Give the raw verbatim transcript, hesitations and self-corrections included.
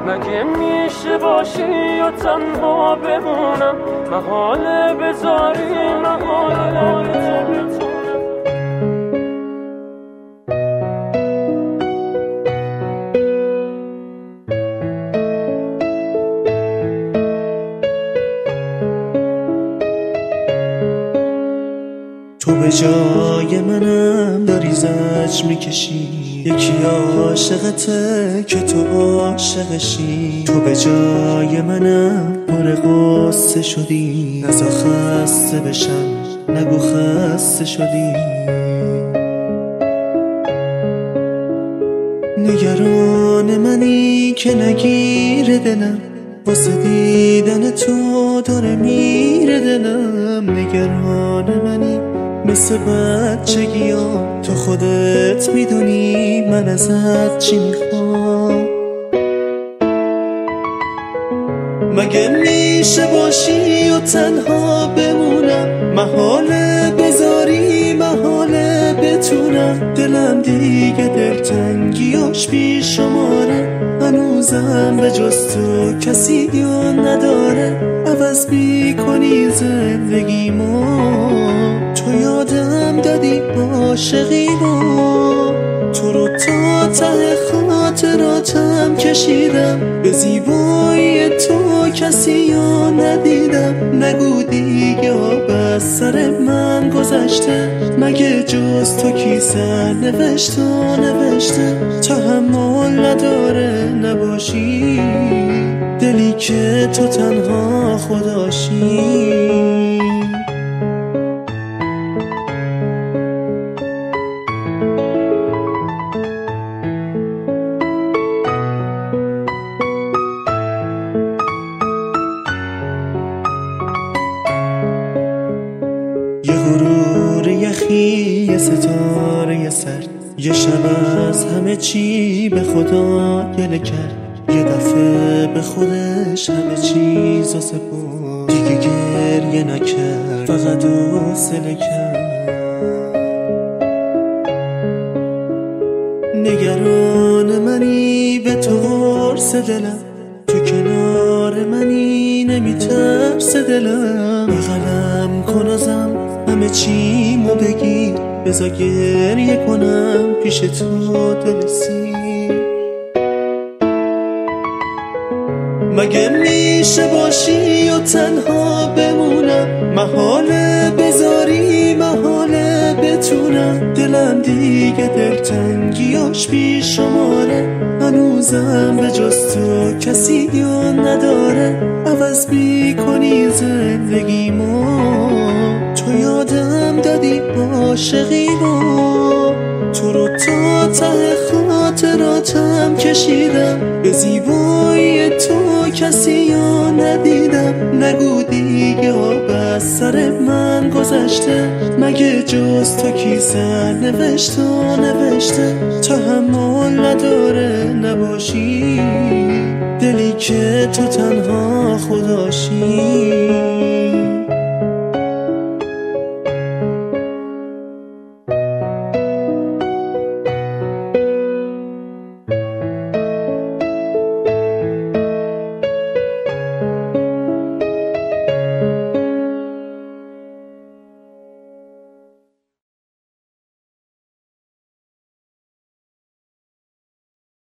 مگه میشه باشی و تنها بمونم، محاله بذاری محاله تو بتونم. تو به جای منم داری زجر میکشی، یکی عاشقته که تو عاشقشی. تو به جای منم پر غصه شدی، نزا خسته بشم نگو خسته شدی. نگران منی که نگیره دلم، واسه دیدن تو داره میره دلم. نگران منی مثل بچگی ها، تو خودت میدونی من ازت چی میخوام. مگه میشه باشی و تنها بمونم، محاله بذاری محاله بتونم. دلم دیگه دلتنگیاش بی شماره، هنوزم به جز تو کسی یا نداره. عوض میکنی زندگیمو، تو یادم دادی عاشقیمو. تو رو تا ته خاطراتم کشیدم، به زیبایی تو کسی یا ندیدم. نگو دیگه آب از سر من گذشته، مگه جز تو کی سر نوشت و نوشته. تحمل نداره نباشی، دلی که تو تنها خداشی. یه غرور یخی، یه ستاره سرد، یه شب از همه چی به خدا گله کرد. یه دفعه به خودش همه چیزو سپرد، دیگه گریه نکرد فقط حوصله کرد. نگران منی به تو قرص دلم، تو کنار منی نمیترس دلم. بغلم کن ازم همه چیمو بگیر، بذار گریه کنم پیش تو دل سیر. مگه میشه باشی و تنها بمونم، محاله بذاری محاله بتونم. دلم دیگه دلتنگیاش بی شماره، هنوزم به جز تو کسی یا نداره. عوض میکنی زندگیمو، تو یادم دادی عاشقیمو. تو رو تا ته خاطراتم کشیدم، به زیبایی تو کسی یا ندیدم. نگو دیگه آب از سر من گذشته، مگه جز تو کی سر نوشت و نوشته. تحمل نداره نباشی، دلی که تو تنها خداشی.